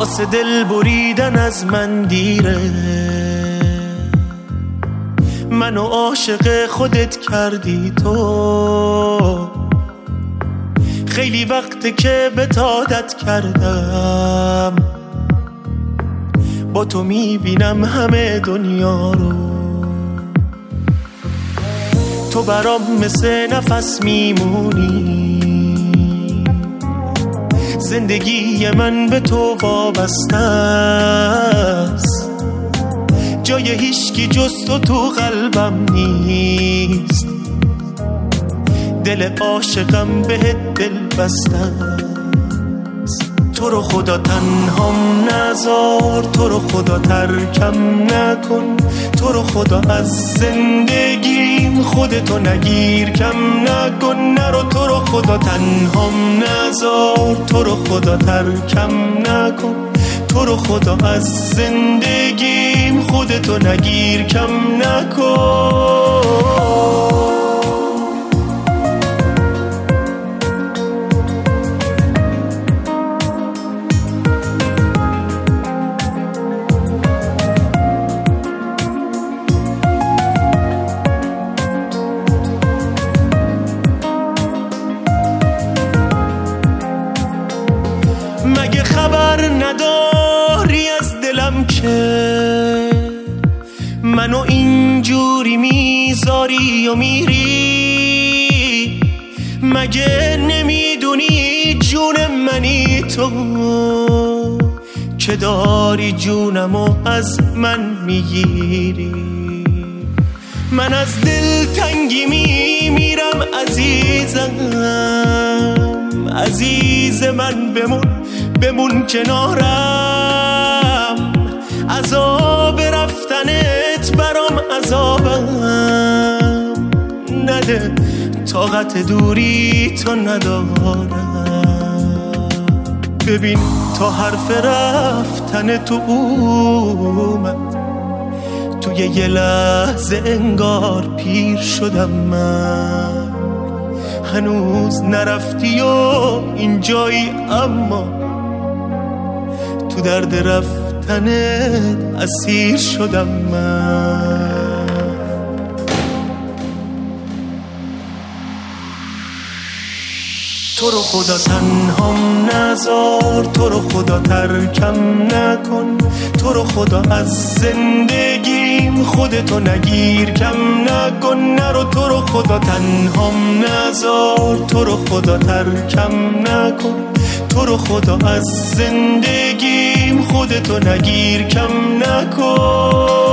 واسه دل بریدن از من دیره، منو عاشق خودت کردی تو. خیلی وقته که بهت عادت کردم، با تو میبینم همه دنیا رو. تو برام مثل نفس میمونی، زندگی من به تو وابسته است. جای هیچکی جز تو قلبم نیست، دل عاشقم بهت دل بسته است. تو رو خدا تنهام نذار، تو رو خدا ترکم نکن، تو رو خدا از زندگیم خودتو نگیر کم نکن. نرو تو رو خدا تنهام نذار، تو رو خدا ترکم نکن، تو رو خدا از زندگیم خودتو نگیر کم نکن. مگه خبر نداری از دلم که منو اینجوری میذاری و میری؟ مگه نمیدونی جون منی تو که داری جونمو از من میگیری؟ من از دل تنگی میمیرم عزیزم، عزیز من بمون کنارم. عذاب رفتنت برام عذابم نده، طاقت دوری تو ندارم. ببین تا حرف رفتن تو اومد، توی یه لحظه انگار پیر شدم من. هنوز نرفتی و اینجایی، اما تو درد رفتنت اسیر شدم من. تو رو خدا تنهام نذار، تو رو خدا ترکم نکن، تو رو خدا از زندگیم خودتو نگیر کم نکن. نرو تو رو خدا تنهام نذار، تو رو خدا ترکم نکن، تو رو خدا از زندگیم خودتو نگیر کم نکن.